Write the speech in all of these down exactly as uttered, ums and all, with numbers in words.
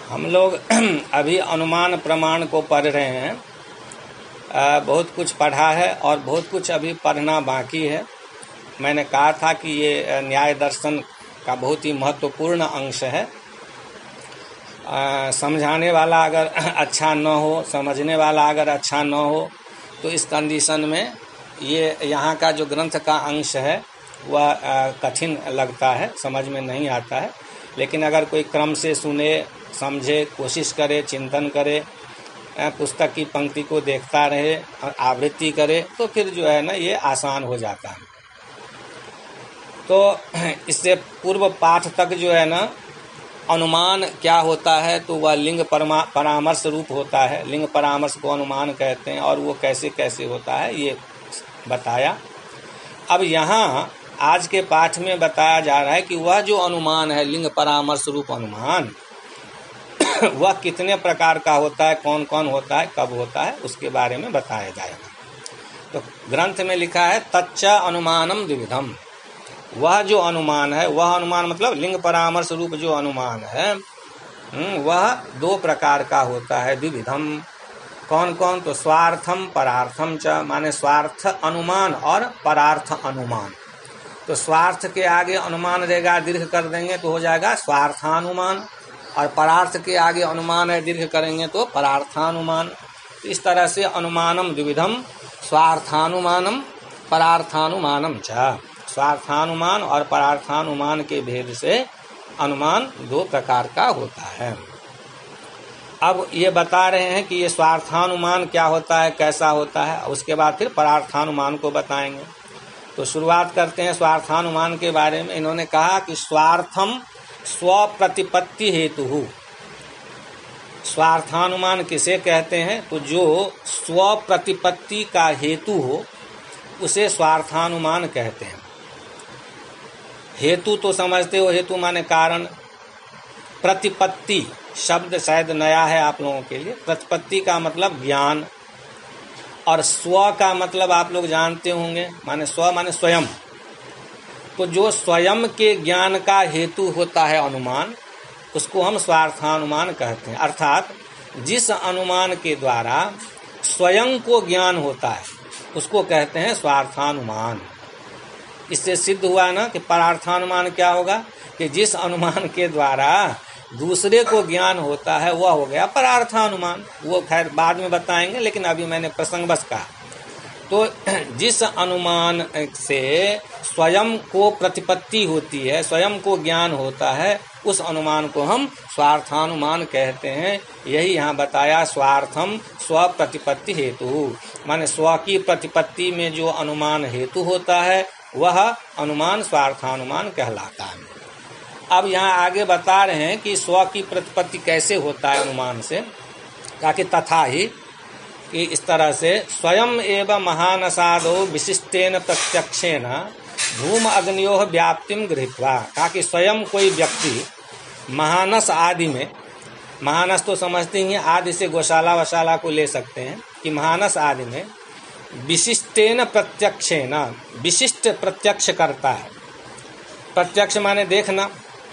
हम लोग अभी अनुमान प्रमाण को पढ़ रहे हैं। आ, बहुत कुछ पढ़ा है और बहुत कुछ अभी पढ़ना बाकी है। मैंने कहा था कि ये न्याय दर्शन का बहुत ही महत्वपूर्ण अंश है। आ, समझाने वाला अगर अच्छा न हो, समझने वाला अगर अच्छा न हो, तो इस कंडीशन में ये यहाँ का जो ग्रंथ का अंश है वह कठिन लगता है, समझ में नहीं आता है। लेकिन अगर कोई क्रम से सुने, समझे, कोशिश करे, चिंतन करे, पुस्तक की पंक्ति को देखता रहे और आवृत्ति करे, तो फिर जो है ना ये आसान हो जाता है। तो इससे पूर्व पाठ तक जो है ना अनुमान क्या होता है, तो वह लिंग परामर्श रूप होता है। लिंग परामर्श को अनुमान कहते हैं और वो कैसे कैसे होता है ये बताया। अब यहाँ आज के पाठ में बताया जा रहा है कि वह जो अनुमान है, लिंग परामर्श रूप अनुमान, वह कितने प्रकार का होता है, कौन कौन होता है, कब होता है, उसके बारे में बताया जाएगा। तो ग्रंथ में लिखा है तच्च अनुमानम द्विविधम। वह जो अनुमान है, वह अनुमान मतलब लिंग परामर्श रूप जो अनुमान है, वह दो प्रकार का होता है। द्विविधम कौन कौन, तो स्वार्थम परार्थम च, माने स्वार्थ अनुमान और परार्थ अनुमान। तो स्वार्थ के आगे अनुमान रहेगा, दीर्घ कर देंगे तो हो जाएगा स्वार्थानुमान, और परार्थ के आगे अनुमान है, दीर्घ करेंगे तो परार्थानुमान। तो इस तरह से अनुमानम द्विविधम, स्वार्थानुमानम परार्थानुमानम च। स्वार्थानुमान और परार्थानुमान के भेद से अनुमान दो प्रकार का होता है। अब ये बता रहे हैं कि ये स्वार्थानुमान क्या होता है, कैसा होता है, उसके बाद फिर परार्थानुमान को बताएंगे। तो शुरुआत करते हैं स्वार्थानुमान के बारे में। इन्होंने कहा कि स्वार्थम स्वप्रतिपत्ति हेतु। स्वार्थानुमान किसे कहते हैं, तो जो स्वप्रतिपत्ति का हेतु हो उसे स्वार्थानुमान कहते हैं। हेतु तो समझते हो, हेतु माने कारण। प्रतिपत्ति शब्द शायद नया है आप लोगों के लिए। प्रतिपत्ति का मतलब ज्ञान, और स्व का मतलब आप लोग जानते होंगे, माने स्व माने स्वयं। तो जो स्वयं के ज्ञान का हेतु होता है अनुमान, उसको हम स्वार्थानुमान कहते हैं। अर्थात जिस अनुमान के द्वारा स्वयं को ज्ञान होता है उसको कहते हैं स्वार्थानुमान। इससे सिद्ध हुआ ना कि परार्थानुमान क्या होगा, कि जिस अनुमान के द्वारा दूसरे को ज्ञान होता है वह हो गया परार्थानुमान। वो खैर बाद में बताएंगे, लेकिन अभी मैंने प्रसंगवश कहा। तो जिस अनुमान से स्वयं को प्रतिपत्ति होती है, स्वयं को ज्ञान होता है, उस अनुमान को हम स्वार्थानुमान कहते हैं। यही यहाँ बताया, स्वार्थम स्व प्रतिपत्ति हेतु, माने स्व की प्रतिपत्ति में जो अनुमान हेतु होता है वह अनुमान स्वार्थानुमान कहलाता है। अब यहाँ आगे बता रहे हैं कि स्व की प्रतिपत्ति कैसे होता है अनुमान से, ताकि तथा ही कि इस तरह से स्वयं एवं महानसादो विशिष्टेन प्रत्यक्षेन धूम अग्नियोः व्याप्तिम गृहीत्वा। ताकि स्वयं कोई व्यक्ति महानस आदि में, महानस तो समझते ही, आदि से गौशाला वशाला को ले सकते हैं, कि महानस आदि में विशिष्टेन प्रत्यक्षेन, विशिष्ट प्रत्यक्ष करता है। प्रत्यक्ष माने देखना,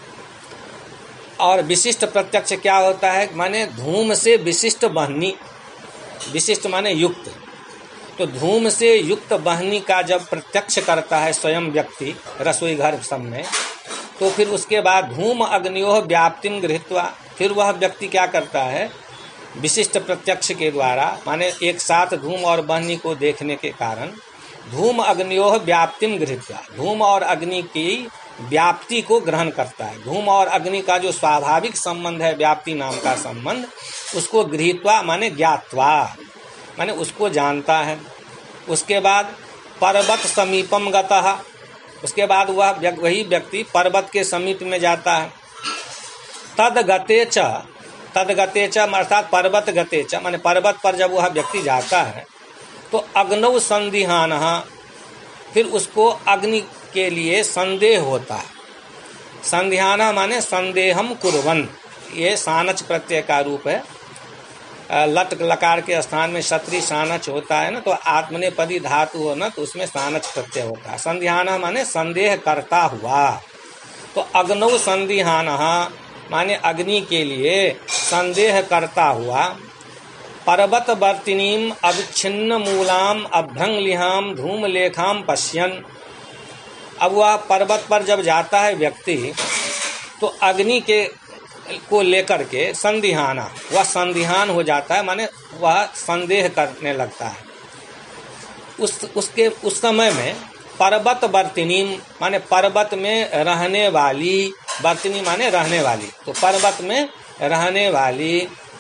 और विशिष्ट प्रत्यक्ष क्या होता है, माने धूम से विशिष्ट बहनी। विशिष्ट माने युक्त। तो धूम से युक्त बहनी का जब प्रत्यक्ष करता है स्वयं व्यक्ति रसोई घर सब में, तो फिर उसके बाद धूम अग्नियोः व्याप्तिम गृहीत्वा, फिर वह व्यक्ति क्या करता है, विशिष्ट प्रत्यक्ष के द्वारा, माने एक साथ धूम और बहनी को देखने के कारण धूम अग्नियोः व्याप्तिम गृहीत्वा, धूम और अग्नि की व्याप्ति को ग्रहण करता है। धूम और अग्नि का जो स्वाभाविक संबंध है, व्याप्ति नाम का संबंध, उसको गृहीत्वा माने ज्ञात्वा, माने उसको जानता है। उसके बाद पर्वत समीपम गतः, उसके बाद वह वही व्यक्ति पर्वत के समीप में जाता है। तद गते च, तद गते च अर्थात पर्वत गते च, माने पर्वत पर जब वह व्यक्ति जाता है तो अग्नौ संदिहानः, फिर उसको अग्नि के लिए संदेह होता है। संध्याना माने संदेहम कुर्वन्, ये सानच प्रत्यय का रूप है। लट लकार के स्थान में क्षत्रि सानच होता है ना, तो आत्मनेपदी धातु हो ना, तो उसमें सानच प्रत्यय होता है। संध्याना माने संदेह करता हुआ। तो अग्नौ संदिहानः माने अग्नि के लिए संदेह करता हुआ पर्वत वर्तिनीम अविच्छिन्न मूलाम अभ्रंगलिहाम धूमलेखाम पश्यन। अब वह पर्वत पर जब जाता है व्यक्ति तो अग्नि के को लेकर के संदिहाना, वह संदिहान हो जाता है, माने वह संदेह करने लगता है। उस उसके उस समय में पर्वत वर्तिनी माने पर्वत में रहने वाली, वर्तिनी माने रहने वाली, तो पर्वत में रहने वाली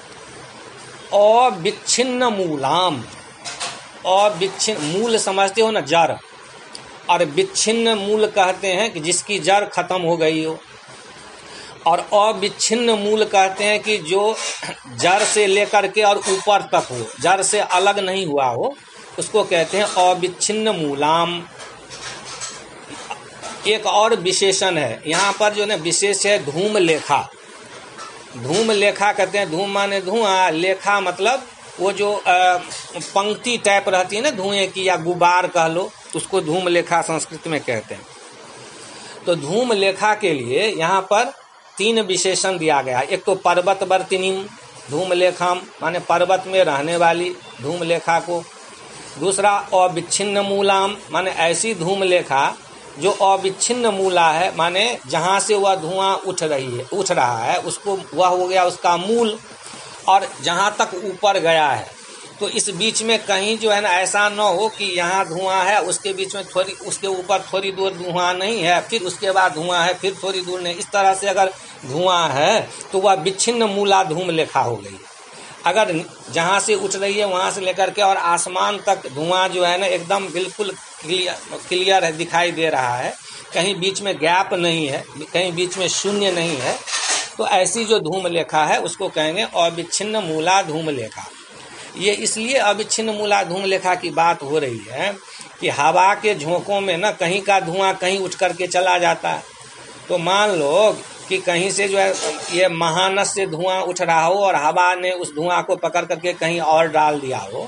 अविच्छिन्न मूलाम, अविच्छिन्न मूल समझते हो ना, जड़, और विच्छिन्न मूल कहते हैं कि जिसकी जड़ खत्म हो गई हो, और अविच्छिन्न मूल कहते हैं कि जो जड़ से लेकर के और ऊपर तक हो, जड़ से अलग नहीं हुआ हो, उसको कहते हैं अविच्छिन्न मूलाम। एक और विशेषण है यहाँ पर जो है विशेष है धूम लेखा। धूम लेखा कहते हैं, धूम माने धुआं, लेखा मतलब वो जो पंक्ति टाइप रहती है ना धुएं की, या गुबार कह लो, उसको धूम लेखा संस्कृत में कहते हैं। तो धूम लेखा के लिए यहाँ पर तीन विशेषण दिया गया है। एक तो पर्वत वर्तिनी धूम लेखाम माने पर्वत में रहने वाली धूम लेखा को, दूसरा अविच्छिन्न मूलाम माने ऐसी धूम लेखा जो अविच्छिन्न मूला है, माने जहाँ से वह धुआं उठ रही है उठ रहा है उसको, वह हो गया उसका मूल, और जहाँ तक ऊपर गया है तो इस बीच में कहीं जो है ना ऐसा न हो कि यहाँ धुआं है, उसके बीच में थोड़ी, उसके ऊपर थोड़ी दूर धुआं नहीं है, फिर उसके बाद धुआं है, फिर थोड़ी दूर नहीं, इस तरह से अगर धुआं है तो वह विच्छिन्न मूला धूम लेखा हो गई। अगर जहाँ से उठ रही है वहाँ से लेकर के और आसमान तक धुआं जो है ना एकदम बिल्कुल क्लियर क्लियर है, दिखाई दे रहा है, कहीं बीच में गैप नहीं है, कहीं बीच में शून्य नहीं है, तो ऐसी जो धूम लेखा है उसको कहेंगे अविच्छिन्न मूला धूम लेखा। ये इसलिए अविच्छिन्न मूला धूम लेखा की बात हो रही है कि हवा के झोंकों में ना कहीं का धुआं कहीं उठ करके चला जाता है। तो मान लो कि कहीं से जो है ये महानस से धुआं उठ रहा हो और हवा ने उस धुआं को पकड़ करके कहीं और डाल दिया हो,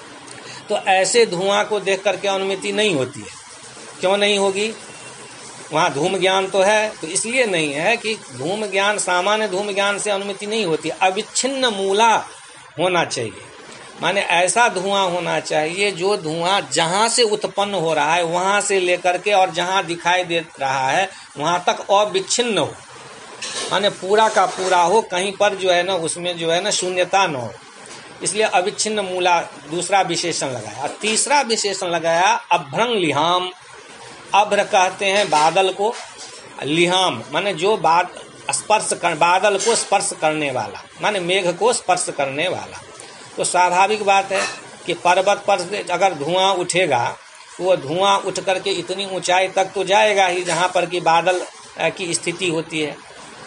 तो ऐसे धुआं को देख करके अनुमति नहीं होती है। क्यों नहीं होगी? वहाँ धूम ज्ञान तो है, तो इसलिए नहीं है कि धूम ज्ञान, सामान्य धूम ज्ञान से अनुमति नहीं होती। अविच्छिन्न मूला होना चाहिए, माने ऐसा धुआं होना चाहिए जो धुआं जहाँ से उत्पन्न हो रहा है वहाँ से लेकर के और जहाँ दिखाई दे रहा है वहाँ तक अविच्छिन्न हो, माने पूरा का पूरा हो, कहीं पर जो है ना उसमें जो है ना शून्यता न हो। इसलिए अविच्छिन्न मूला दूसरा विशेषण लगाया। और तीसरा विशेषण लगाया अभ्रंग लिहाम। अभ्र कहते हैं बादल को, लिहाम माने जो बाद स्पर्श कर, बादल को स्पर्श करने वाला, माने मेघ को स्पर्श करने वाला। तो स्वाभाविक बात है कि पर्वत पर से अगर धुआं उठेगा तो वो धुआं उठ करके इतनी ऊंचाई तक तो जाएगा ही जहाँ पर कि बादल की स्थिति होती है।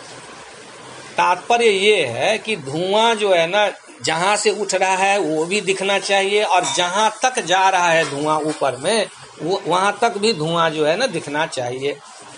तात्पर्य ये है कि धुआं जो है ना जहाँ से उठ रहा है वो भी दिखना चाहिए, और जहाँ तक जा रहा है धुआं ऊपर में वो वहाँ तक भी धुआं जो है ना दिखना चाहिए।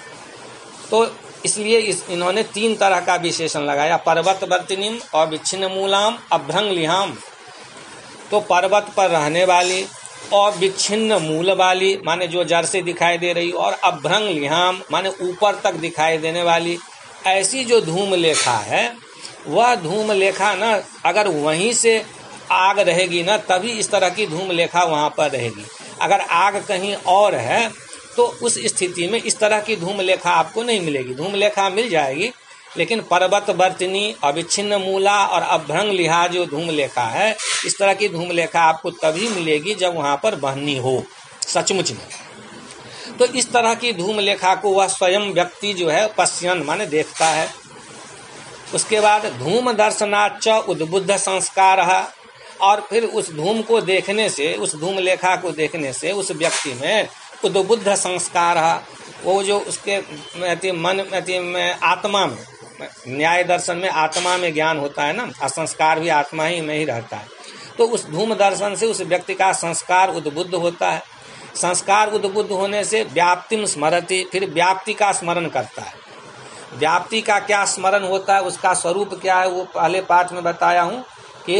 तो इसलिए इस इन्होंने तीन तरह का विशेषण लगाया, पर्वत वर्तिनीम, अविच्छिन्न मूलाम, अभ्रंग लिहाम। तो पर्वत पर रहने वाली, अविच्छिन्न मूल वाली माने जो जड़ से दिखाई दे रही, और अभ्रंग लिहाम माने ऊपर तक दिखाई देने वाली, ऐसी जो धूम लेखा है वह धूम लेखा ना अगर वहीं से आग रहेगी ना तभी इस तरह की धूम लेखा वहाँ पर रहेगी। अगर आग कहीं और है तो उस स्थिति में इस तरह की धूम लेखा आपको नहीं मिलेगी। धूम लेखा मिल जाएगी, लेकिन पर्वत वर्तिनी, अविच्छिन्न मूला और अभ्रंग लिहा जो धूम लेखा है, इस तरह की धूम लेखा आपको तभी मिलेगी जब वहाँ पर बहनी हो सचमुच में। तो इस तरह की धूम लेखा को वह स्वयं व्यक्ति जो है पश्यन माने देखता है। उसके बाद धूम दर्शनाच उद्बुद्ध संस्कार, और फिर उस धूम को देखने से, उस धूम लेखा को देखने से उस व्यक्ति में उद्बुद्ध संस्कार, वो जो उसके मन में आत्मा में, न्याय दर्शन में आत्मा में ज्ञान होता है ना, असंस्कार भी आत्मा ही में ही रहता है। तो उस धूम दर्शन से उस व्यक्ति का संस्कार उद्बुद्ध होता है। संस्कार उद्बुद्ध होने से व्याप्तिम स्मरति, फिर व्याप्ति का स्मरण करता है। व्याप्ति का क्या स्मरण होता है, उसका स्वरूप क्या है, वो पहले पाठ में बताया हूँ कि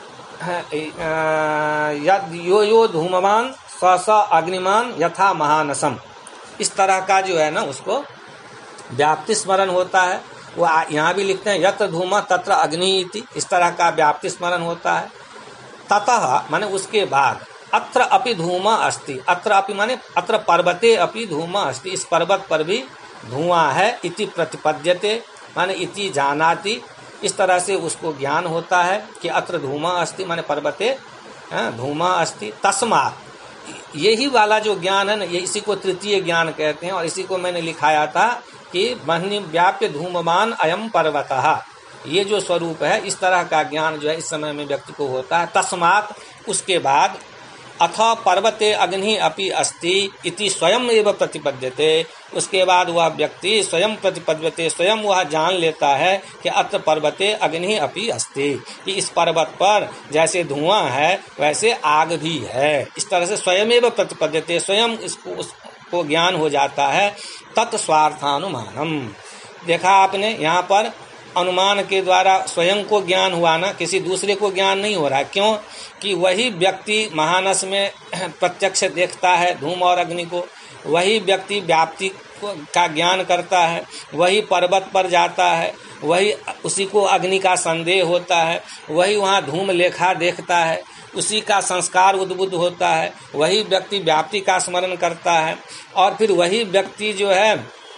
यद यो यो धूमवान स स अग्निमान यथा महानसम, इस तरह का जो है ना उसको व्याप्ति स्मरण होता है। वो यहाँ भी लिखते हैं यत्र धूमः तत्र अग्नि इति, इस तरह का व्याप्ति स्मरण होता है। ततः माने उसके बाद अत्र अपि धूमः अस्ति, अत्र अपि माने अत्र पर्वते अपि धूमः अस्ति, इस पर्वत पर भी धुआं है। इति प्रतिपद्यते माने इति जानाति, इस तरह से उसको ज्ञान होता है कि अत्र धूमः अस्ति माने पर्वते धूमः अस्ति। तस्मात्, यही वाला जो ज्ञान है ना, ये इसी को तृतीय ज्ञान कहते हैं। और इसी को मैंने लिखाया था कि बह्नि व्याप्य धूममान अयम पर्वतः, ये जो स्वरूप है इस तरह का ज्ञान जो है इस समय में व्यक्ति को होता है। तस्मात्, उसके बाद अथ पर्वते अग्नि अपि अस्ति इति स्वयं एव प्रतिपद्यते, उसके बाद वह व्यक्ति स्वयं प्रतिपद्यते, स्वयं वह जान लेता है कि अत्र पर्वते अग्नि अपि अस्ति, कि इस पर्वत पर जैसे धुआं है वैसे आग भी है। इस तरह से स्वयं एव प्रतिपद्यते, स्वयं इसको उसको ज्ञान हो जाता है। तत्स्वार्थानुमानम, देखा आपने यहाँ पर अनुमान के द्वारा स्वयं को ज्ञान हुआ ना, किसी दूसरे को ज्ञान नहीं हो रहा है। क्यों? कि वही व्यक्ति महानस में प्रत्यक्ष देखता है धूम और अग्नि को, वही व्यक्ति व्याप्ति का ज्ञान करता है, वही पर्वत पर जाता है, वही उसी को अग्नि का संदेह होता है, वही वहाँ धूम लेखा देखता है, उसी का संस्कार उद्बुद्ध होता है, वही व्यक्ति व्याप्ति का स्मरण करता है। और फिर वही व्यक्ति जो है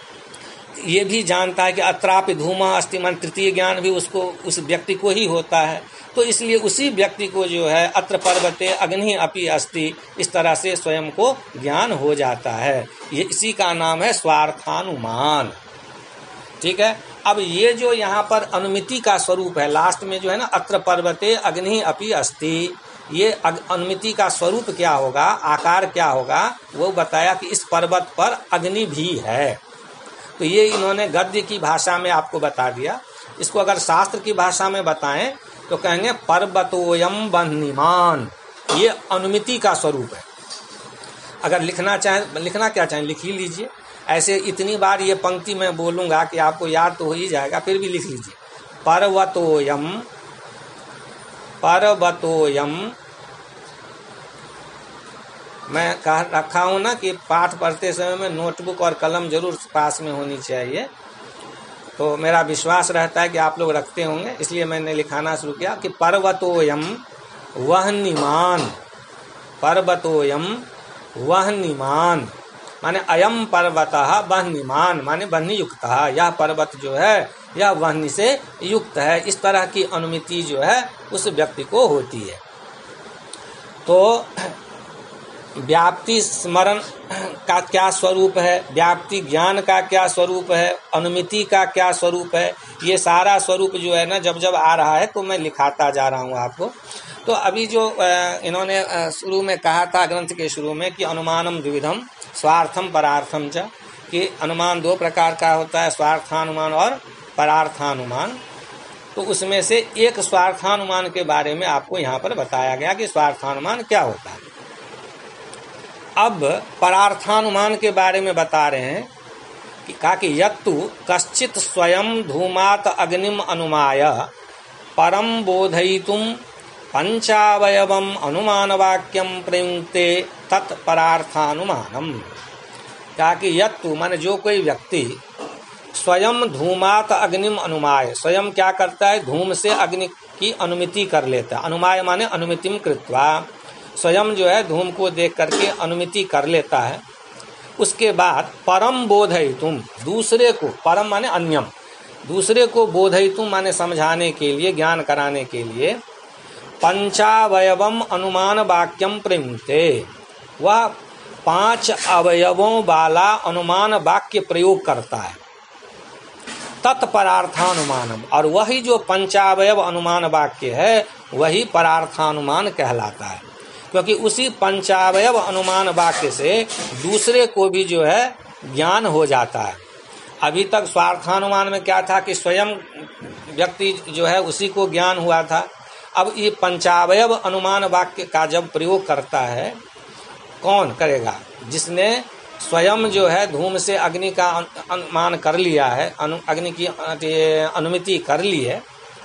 ये भी जानता है कि अत्रापि धूमः अस्ति, मन तृतीय ज्ञान भी उसको उस व्यक्ति को ही होता है। तो इसलिए उसी व्यक्ति को जो है अत्र पर्वते अग्नि अपि अस्ति, इस तरह से स्वयं को ज्ञान हो जाता है। ये इसी का नाम है स्वार्थानुमान। ठीक है। अब ये जो यहाँ पर अनुमिति का स्वरूप है, लास्ट में जो है ना अत्र पर्वते अग्नि अपि अस्ति, ये अनुमिति का स्वरूप क्या होगा, आकार क्या होगा, वो बताया कि इस पर्वत पर अग्नि भी है। तो ये इन्होंने गद्य की भाषा में आपको बता दिया। इसको अगर शास्त्र की भाषा में बताएं तो कहेंगे पर्वतोयम बह्निमान, ये अनुमिति का स्वरूप है। अगर लिखना चाहें, लिखना क्या चाहें लिख ही लीजिए। ऐसे इतनी बार ये पंक्ति मैं बोलूंगा कि आपको याद तो हो ही जाएगा, फिर भी लिख लीजिए। पर्वतोयम, पर्वतोयम, मैं कह रखा हूँ ना कि पाठ पढ़ते समय में नोटबुक और कलम जरूर पास में होनी चाहिए। तो मेरा विश्वास रहता है कि आप लोग रखते होंगे, इसलिए मैंने लिखाना शुरू किया कि पर्वतोयम वह्निमान, पर्वतोयम वह्निमान माने अयम पर्वतः वह्निमान माने वह्नि युक्तः, यह पर्वत जो है यह वह्नि से युक्त है। इस तरह की अनुमिति जो है उस व्यक्ति को होती है। तो व्याप्ति स्मरण का क्या स्वरूप है, व्याप्ति ज्ञान का क्या स्वरूप है, अनुमिति का क्या स्वरूप है, ये सारा स्वरूप जो है ना जब जब आ रहा है तो मैं लिखाता जा रहा हूँ आपको। तो अभी जो इन्होंने शुरू में कहा था ग्रंथ के शुरू में कि अनुमानम द्विविधम स्वार्थम परार्थम च, कि अनुमान दो प्रकार का होता है, स्वार्थानुमान और परार्थानुमान। तो उसमें से एक स्वार्थानुमान के बारे में आपको यहाँ पर बताया गया कि स्वार्थानुमान क्या होता है। अब परार्थानुमान के बारे में बता रहे हैं कि कहा कि यत्तु कश्चित स्वयं धूमात अग्निम अनुमाय परम बोधयितुम पंचावयवम अनुमान वाक्यम प्रयुक्ते तत्परार्थानुमानम। कहा कि यत्तु माने जो कोई व्यक्ति स्वयं धूमात अग्निम अनुमाय, स्वयं क्या करता है, धूम से अग्नि की अनुमिति कर लेता है। अनुमाय माने अनुमितिम कृत्वा, स्वयं जो है धूम को देख करके अनुमिति कर लेता है। उसके बाद परम बोधयितुम, दूसरे को, परम माने अन्यम, दूसरे को बोधयितुम माने समझाने के लिए, ज्ञान कराने के लिए पंचावयवम अनुमान वाक्यम प्रयुक्ते, वह पांच अवयवों वाला अनुमान वाक्य प्रयोग करता है। तत्परार्थानुमानम, और वही जो पंचावयव अनुमान वाक्य है वही परार्थानुमान कहलाता है, क्योंकि उसी पंचावयव अनुमान वाक्य से दूसरे को भी जो है ज्ञान हो जाता है। अभी तक स्वार्थानुमान में क्या था कि स्वयं व्यक्ति जो है उसी को ज्ञान हुआ था। अब ये पंचावयव अनुमान वाक्य का जब प्रयोग करता है, कौन करेगा, जिसने स्वयं जो है धूम से अग्नि का अनुमान कर लिया है, अनु, अग्नि की अनुमिति कर ली है,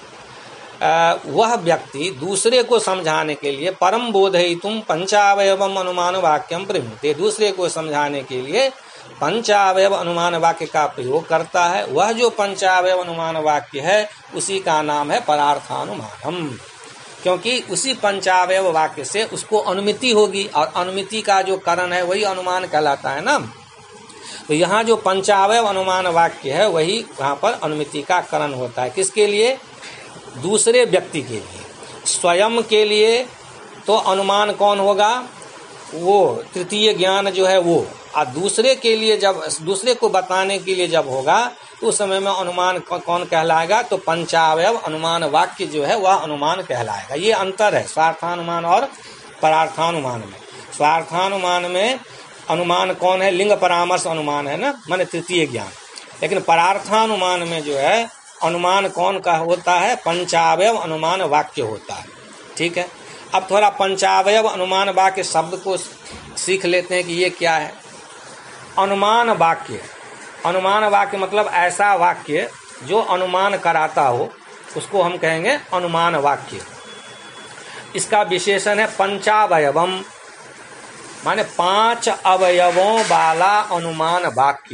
वह व्यक्ति दूसरे को समझाने के लिए परम बोधयितुम पंचावयवम अनुमान वाक्यम प्रयुक्ते, दूसरे को समझाने के लिए पंचावयव अनुमान वाक्य का प्रयोग करता है, वह जो पंचावयव अनुमान वाक्य है उसी का नाम है परार्थानुमानम, क्योंकि उसी पंचावयव वाक्य से उसको अनुमिति होगी और अनुमिति का जो करण है वही अनुमान कहलाता है ना। तो यहाँ जो पंचावयव अनुमान वाक्य है वही वहाँ पर अनुमिति का करण होता है। किसके लिए? दूसरे व्यक्ति के लिए। स्वयं के लिए तो अनुमान कौन होगा? वो तृतीय ज्ञान जो है वो। और दूसरे के लिए जब दूसरे को बताने के लिए जब होगा तो उस समय में अनुमान कौन कहलाएगा? तो पंचावयव अनुमान वाक्य जो है वह अनुमान कहलाएगा। ये अंतर है स्वार्थानुमान और परार्थानुमान में। स्वार्थानुमान में अनुमान कौन है? लिंग परामर्श अनुमान है ना, माने तृतीय ज्ञान। लेकिन परार्थानुमान में जो है अनुमान कौन का होता है? पंचावयव अनुमान वाक्य होता है। ठीक है, अब थोड़ा पंचावयव अनुमान वाक्य शब्द को सीख लेते हैं कि ये क्या है। अनुमान वाक्य, अनुमान वाक्य मतलब ऐसा वाक्य जो अनुमान कराता हो, उसको हम कहेंगे अनुमान वाक्य। इसका विशेषण है पंचावयवम, माने पांच अवयवों वाला अनुमान वाक्य।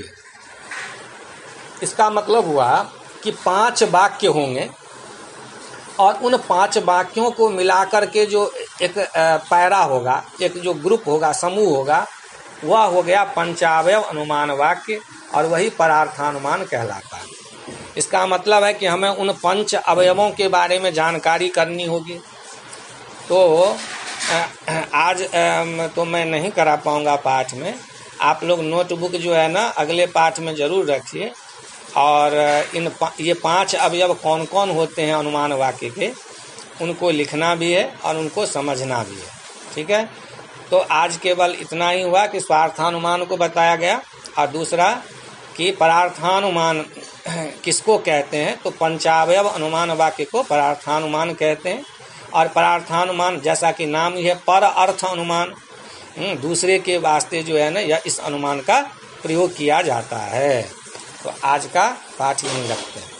इसका मतलब हुआ कि पांच वाक्य होंगे और उन पांच वाक्यों को मिलाकर के जो एक पैरा होगा, एक जो ग्रुप होगा, समूह होगा, वह हो गया पंचावयव अनुमान वाक्य और वही परार्थानुमान कहलाता है। इसका मतलब है कि हमें उन पंच अवयवों के बारे में जानकारी करनी होगी। तो आज तो मैं नहीं करा पाऊंगा पाठ में, आप लोग नोटबुक जो है ना अगले पाठ में ज़रूर रखिए और इन ये पांच अवयव कौन कौन होते हैं अनुमान वाक्य के, उनको लिखना भी है और उनको समझना भी है। ठीक है, तो आज केवल इतना ही हुआ कि स्वार्थानुमान को बताया गया और दूसरा कि परार्थानुमान किसको कहते हैं। तो पंचावयव अनुमान वाक्य को परार्थानुमान कहते हैं और परार्थानुमान जैसा कि नाम ही है पर अर्थ अनुमान, दूसरे के वास्ते जो है ना या इस अनुमान का प्रयोग किया जाता है। तो आज का पाठ यहीं रखते हैं।